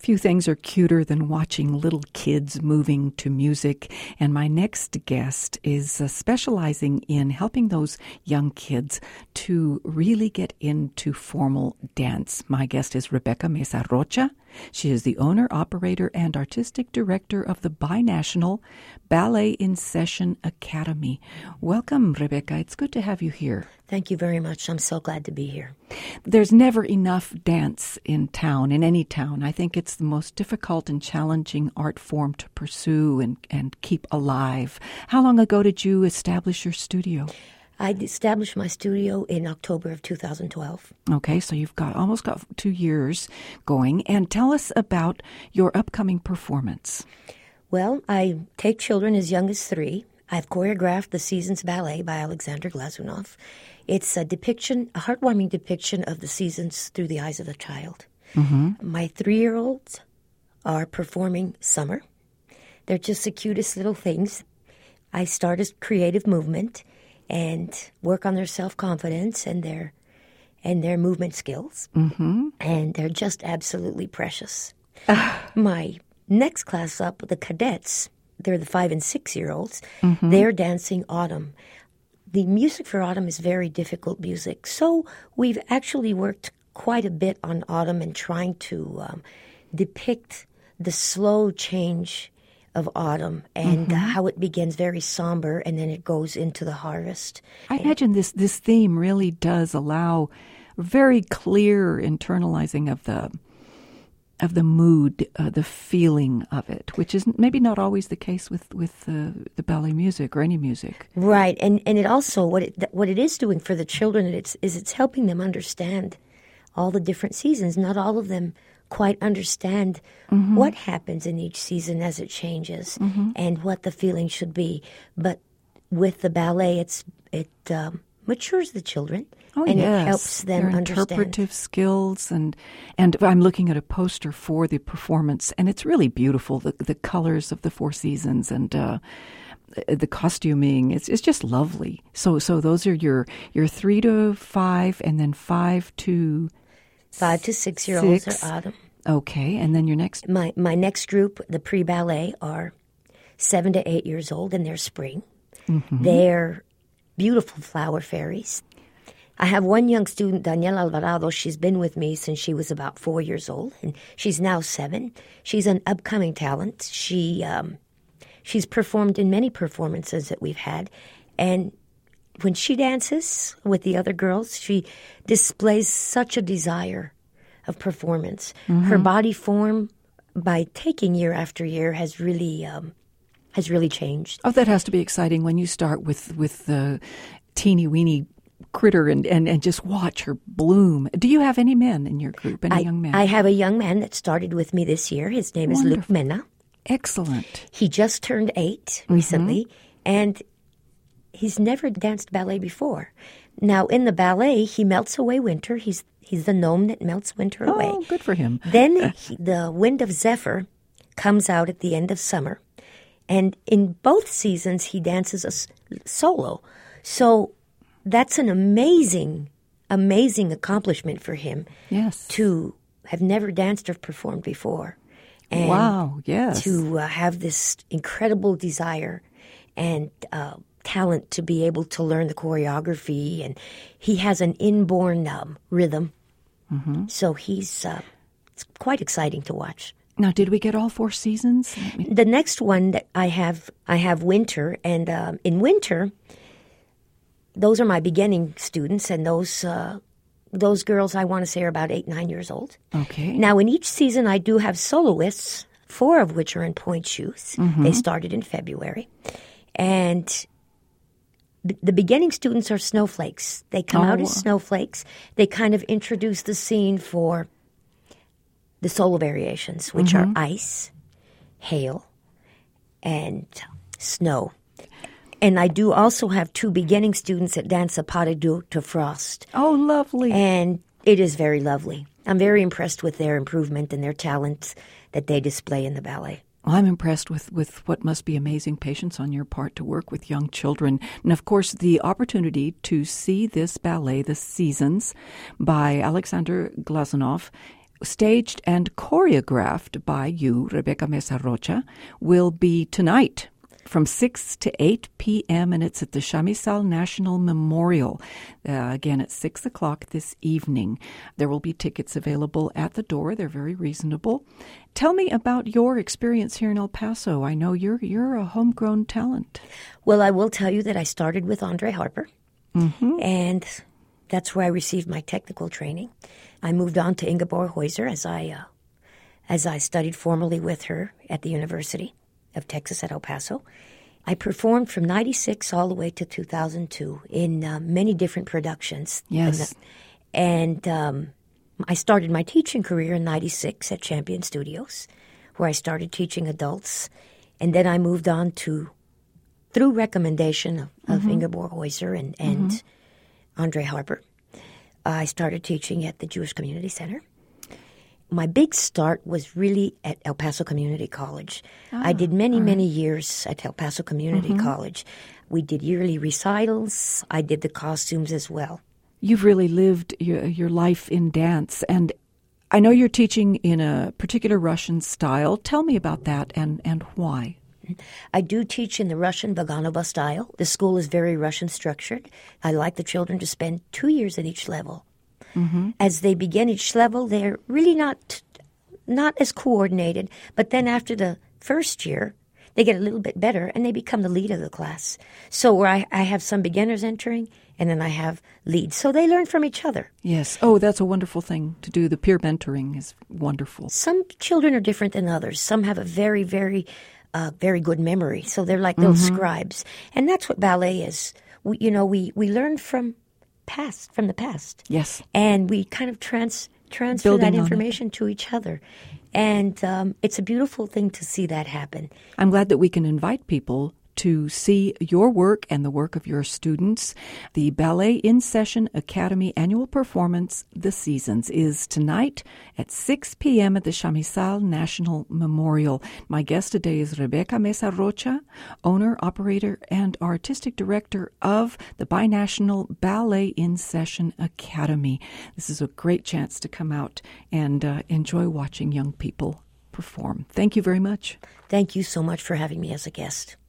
Few things are cuter than watching little kids moving to music, and my next guest is specializing in helping those young kids to really get into formal dance. My guest is Rebecca Mesa Rocha. She is the owner, operator, and artistic director of the Binational Ballet in Session Academy. Welcome, Rebecca. It's good to have you here. Thank you very much. I'm so glad to be here. There's never enough dance in town, in any town. I think it's the most difficult and challenging art form to pursue and keep alive. How long ago did you establish your studio? I established my studio in October of 2012. Okay, so you've almost got 2 years going. And tell us about your upcoming performance. Well, I take children as young as 3. I've choreographed The Seasons Ballet by Alexander Glazunov. It's a heartwarming depiction of the seasons through the eyes of a child. Mm-hmm. My 3-year-olds are performing Summer. They're just the cutest little things. I start a creative movement and work on their self-confidence and their movement skills. Mm-hmm. And they're just absolutely precious. My next class up, the cadets, they're the 5 and 6-year-olds. Mm-hmm. They're dancing Autumn. The music for Autumn is very difficult music. So we've actually worked quite a bit on Autumn and trying to depict the slow change of autumn and how it begins very somber and then it goes into the harvest. I imagine this theme really does allow very clear internalizing of the mood, the feeling of it, which is maybe not always the case with the ballet music or any music. Right, and it also what it is doing for the children it's helping them understand all the different seasons. Not all of them quite understand what happens in each season as it changes and what the feeling should be. But with the ballet, it matures the children and it helps them understand. Interpretive skills and I'm looking at a poster for the performance and it's really beautiful. The colors of the 4 seasons and the costuming, it's just lovely. So those are your 3 to 5 and then 5 to 5 to 6-year-olds are Autumn. Okay, and then your next? My next group, the pre-ballet, are 7 to 8 years old, and they're Spring. Mm-hmm. They're beautiful flower fairies. I have one young student, Daniela Alvarado. She's been with me since she was about 4 years old, and she's now 7. She's an upcoming talent. She's performed in many performances that we've had, and when she dances with the other girls, she displays such a desire of performance. Mm-hmm. Her body form, by taking year after year, has really changed. Oh, that has to be exciting when you start with the teeny-weeny critter and just watch her bloom. Do you have any men in your group, young men? I have a young man that started with me this year. His name is Luke Mena. Excellent. He just turned 8 recently, and he's never danced ballet before. Now, in the ballet, he melts away winter. He's the gnome that melts winter away. Oh, good for him. Then the wind of Zephyr comes out at the end of summer. And in both seasons, he dances a solo. So that's an amazing, amazing accomplishment for him. Yes. To have never danced or performed before. And wow, yes. To have this incredible desire and talent to be able to learn the choreography, and he has an inborn rhythm. Mm-hmm. So it's quite exciting to watch. Now, did we get all 4 seasons? The next one that I have winter, and in winter, those are my beginning students, and those girls I want to say are about 8, 9 years old. Okay. Now, in each season, I do have soloists, 4 of which are in pointe shoes. Mm-hmm. They started in February, and the beginning students are snowflakes. They come out as snowflakes. They kind of introduce the scene for the solo variations, which are ice, hail, and snow. And I do also have 2 beginning students that dance a pas de deux to frost. Oh, lovely. And it is very lovely. I'm very impressed with their improvement and their talent that they display in the ballet. Well, I'm impressed with what must be amazing patience on your part to work with young children. And, of course, the opportunity to see this ballet, The Seasons, by Alexander Glazunov, staged and choreographed by you, Rebecca Mesa Rocha, will be tonight from 6 to 8 p.m., and it's at the Chamizal National Memorial. Again, at 6 o'clock this evening. There will be tickets available at the door. They're very reasonable. Tell me about your experience here in El Paso. I know you're a homegrown talent. Well, I will tell you that I started with Andre Harper, and that's where I received my technical training. I moved on to Ingeborg Heuser as I studied formally with her at the University of Texas at El Paso. I performed from 96 all the way to 2002 in many different productions. Yes. And I started my teaching career in 96 at Champion Studios, where I started teaching adults. And then I moved on through recommendation of Ingeborg Heuser and Andre Harper, I started teaching at the Jewish Community Center. My big start was really at El Paso Community College. I did many years at El Paso Community College. We did yearly recitals. I did the costumes as well. You've really lived your life in dance, and I know you're teaching in a particular Russian style. Tell me about that and why. I do teach in the Russian Vaganova style. The school is very Russian structured. I like the children to spend 2 years at each level. As they begin each level, they're really not as coordinated. But then after the first year, they get a little bit better, and they become the lead of the class. So where I have some beginners entering, and then I have leads. So they learn from each other. Yes. Oh, that's a wonderful thing to do. The peer mentoring is wonderful. Some children are different than others. Some have a very, very good memory. So they're like little scribes. And that's what ballet is. We learn from the past. Yes. And we kind of transfer Building that information to each other. And it's a beautiful thing to see that happen. I'm glad that we can invite people to see your work and the work of your students. The Ballet in Session Academy annual performance, The Seasons, is tonight at 6 p.m. at the Chamizal National Memorial. My guest today is Rebecca Mesa Rocha, owner, operator, and artistic director of the Binational Ballet in Session Academy. This is a great chance to come out and enjoy watching young people perform. Thank you very much. Thank you so much for having me as a guest.